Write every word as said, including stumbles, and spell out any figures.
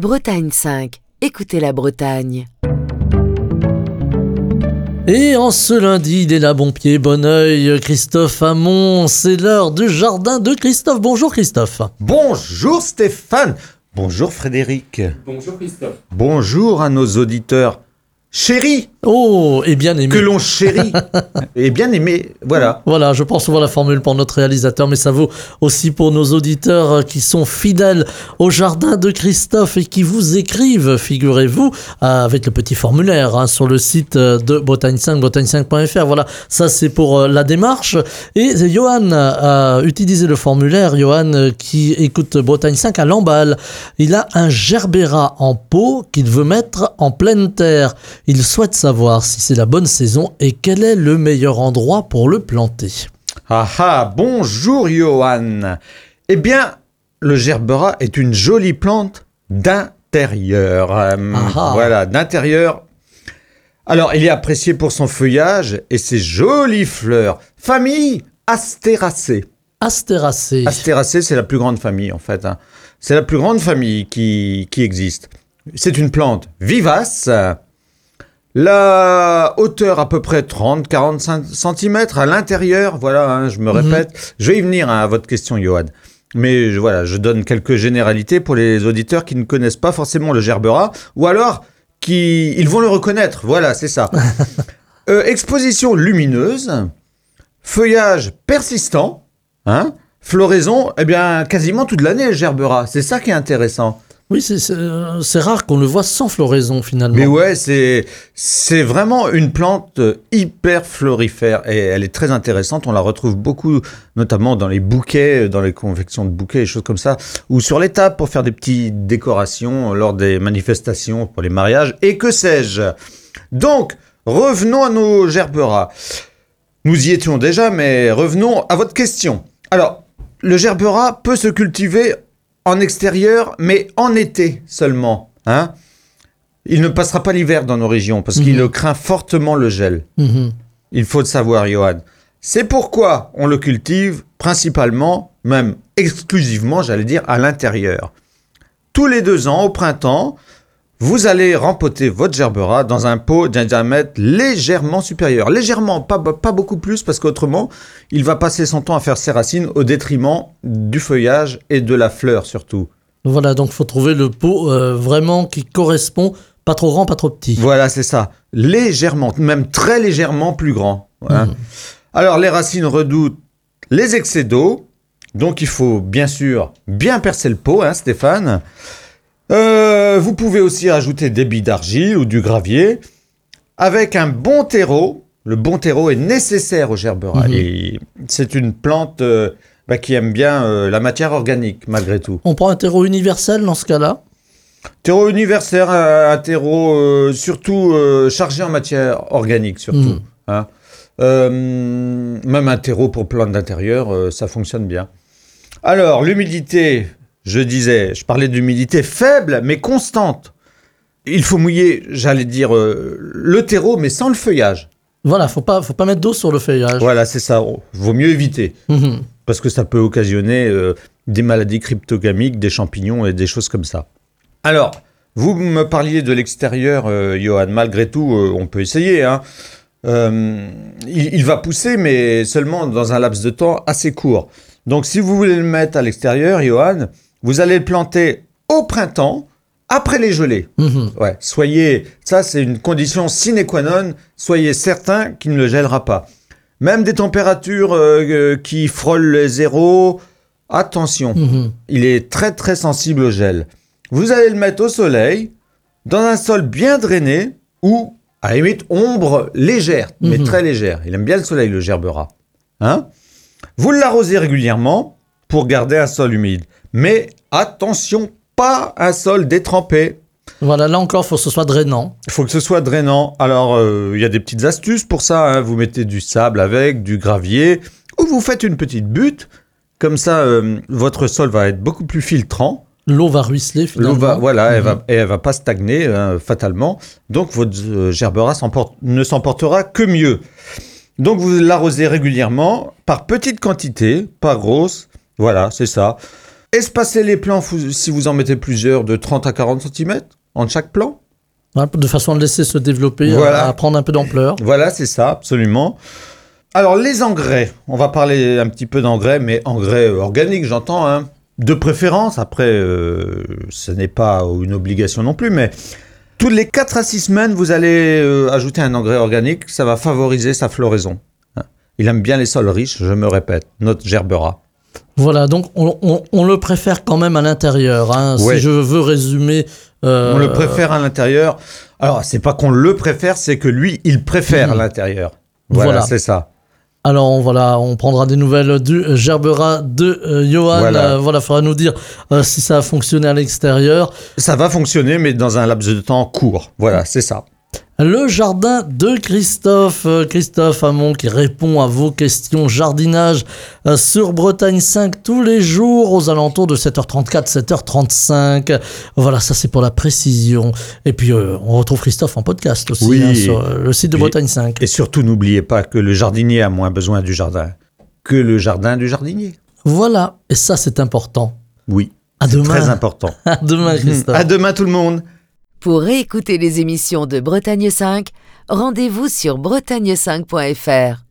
Bretagne cinq. Écoutez la Bretagne. Et en ce lundi, il est là, bon pied, bon oeil, Christophe Hamon, c'est l'heure du jardin de Christophe. Bonjour Christophe. Bonjour Stéphane. Bonjour Frédéric. Bonjour Christophe. Bonjour à nos auditeurs chéris. Oh, et bien aimé. Que l'on chérit. Et bien aimé, voilà. Voilà, je prends souvent la formule pour notre réalisateur, mais ça vaut aussi pour nos auditeurs qui sont fidèles au jardin de Christophe et qui vous écrivent, figurez-vous, avec le petit formulaire hein, sur le site de Bretagne cinq, bretagne cinq point f r. Voilà, ça c'est pour la démarche. Et Johan a utilisé le formulaire, Johan qui écoute Bretagne cinq à Lamballe. Il a un gerbera en pot qu'il veut mettre en pleine terre. Il souhaite savoir si c'est la bonne saison et quel est le meilleur endroit pour le planter. Ah ah, bonjour Johan. Eh bien, le gerbera est une jolie plante d'intérieur. Euh, Ah. Voilà, d'intérieur. Alors, il est apprécié pour son feuillage et ses jolies fleurs. Famille Astéracées. Astéracées. Astéracées, c'est la plus grande famille en fait. hein. C'est la plus grande famille qui, qui existe. C'est une plante vivace. La hauteur à peu près trente à quarante-cinq centimètres à l'intérieur. Voilà, hein, je me répète. Je vais y venir hein, à votre question, Johan. Mais je- voilà, je donne quelques généralités pour les auditeurs qui ne connaissent pas forcément le gerbera ou alors qui ils vont le reconnaître. Voilà, c'est ça. Euh, exposition lumineuse, feuillage persistant, hein, floraison, eh bien quasiment toute l'année le gerbera. C'est ça qui est intéressant. Oui, c'est, c'est, euh, c'est rare qu'on le voit sans floraison finalement. Mais ouais, c'est c'est vraiment une plante hyper florifère et elle est très intéressante. On la retrouve beaucoup, notamment dans les bouquets, dans les confections de bouquets, des choses comme ça, ou sur les tables pour faire des petites décorations lors des manifestations pour les mariages et que sais-je. Donc, revenons à nos gerberas. Nous y étions déjà, mais revenons à votre question. Alors, le gerbera peut se cultiver en extérieur, mais en été seulement, hein. Il ne passera pas l'hiver dans nos régions parce qu'il Mhm. craint fortement le gel. Mhm. Il faut le savoir, Johan. C'est pourquoi on le cultive principalement, même exclusivement, j'allais dire, à l'intérieur. Tous les deux ans, au printemps, vous allez rempoter votre gerbera dans un pot d'un diamètre légèrement supérieur. Légèrement, pas, pas beaucoup plus, parce qu'autrement, il va passer son temps à faire ses racines au détriment du feuillage et de la fleur surtout. Voilà, donc il faut trouver le pot euh, vraiment qui correspond, pas trop grand, pas trop petit. Voilà, c'est ça. Légèrement, même très légèrement plus grand. hein. Mhm. Alors, les racines redoutent les excès d'eau. Donc, il faut bien sûr bien percer le pot, hein, Stéphane. Euh, vous pouvez aussi ajouter des billes d'argile ou du gravier. Avec un bon terreau, le bon terreau est nécessaire au gerbera. Mhm. Et c'est une plante euh, bah, qui aime bien euh, la matière organique, malgré tout. On prend un terreau universel dans ce cas-là. Terreau universaire, un, un terreau euh, surtout euh, chargé en matière organique, surtout. Mhm. hein. Euh, même un terreau pour plantes d'intérieur, euh, ça fonctionne bien. Alors, l'humidité, je disais, je parlais d'humidité faible, mais constante. Il faut mouiller, j'allais dire, euh, le terreau, mais sans le feuillage. Voilà, faut pas, faut pas mettre d'eau sur le feuillage. Voilà, c'est ça. Oh, vaut mieux éviter, Mhm. parce que ça peut occasionner euh, des maladies cryptogamiques, des champignons et des choses comme ça. Alors, vous me parliez de l'extérieur, euh, Johan. Malgré tout, euh, on peut essayer. Hein. Euh, il, il va pousser, mais seulement dans un laps de temps assez court. Donc, si vous voulez le mettre à l'extérieur, Johan, vous allez le planter au printemps, après les gelées. Mhm. Ouais, soyez, ça c'est une condition sine qua non, soyez certain qu'il ne le gèlera pas. Même des températures euh, euh, qui frôlent les zéros, attention, Mhm. il est très très sensible au gel. Vous allez le mettre au soleil, dans un sol bien drainé ou à la limite ombre légère, mais Mhm. très légère. Il aime bien le soleil, le gerbera. Hein? Vous l'arrosez régulièrement pour garder un sol humide. Mais attention, pas un sol détrempé. Voilà, là encore, faut que ce soit drainant. Il faut que ce soit drainant. Alors, euh, il y a des petites astuces pour ça. hein. Vous mettez du sable avec, du gravier, ou vous faites une petite butte. Comme ça, euh, votre sol va être beaucoup plus filtrant. L'eau va ruisseler finalement. L'eau va, voilà, elle Mhm. va, et elle va pas stagner hein, fatalement. Donc, votre euh, gerbera s'emporte- ne s'emportera que mieux. Donc, vous l'arrosez régulièrement, par petite quantité, pas grosse. Voilà, c'est ça. Espacer les plants, vous- si vous en mettez plusieurs, de trente à quarante centimètres entre chaque plant. Hein, de façon à le laisser se développer, Voilà. à, à prendre un peu d'ampleur. Voilà, c'est ça, absolument. Alors, les engrais. On va parler un petit peu d'engrais, mais engrais euh, organiques, j'entends, hein. De préférence. Après, euh, ce n'est pas une obligation non plus, mais toutes les quatre à six semaines, vous allez euh, ajouter un engrais organique. Ça va favoriser sa floraison. Hein. Il aime bien les sols riches, je me répète. Notre gerbera. Voilà, donc on, on- on le préfère quand même à l'intérieur. Hein, Ouais. Si je veux résumer... euh, On le préfère à l'intérieur. Alors, c'est pas qu'on le préfère, c'est que lui, il préfère à l'intérieur. Voilà, Voilà. c'est ça. Alors on, voilà, on prendra des nouvelles du Gerbera de euh, Johan. Voilà. Euh, voilà, faudra nous dire euh, si ça a fonctionné à l'extérieur. Ça va fonctionner, mais dans un laps de temps court. Voilà, c'est ça. Le jardin de Christophe, euh, Christophe Hamon qui répond à vos questions jardinage euh, sur Bretagne cinq tous les jours aux alentours de sept heures trente-quatre, sept heures trente-cinq. Voilà, ça c'est pour la précision. Et puis euh, on retrouve Christophe en podcast aussi Oui. hein, sur euh, le site de Et- Bretagne cinq. Et surtout, n'oubliez pas que le jardinier a moins besoin du jardin que le jardin du jardinier. Voilà, et ça c'est important. Oui, À c'est demain. très important. À demain Christophe. À demain tout le monde. Pour réécouter les émissions de Bretagne cinq, rendez-vous sur bretagne cinq point f r.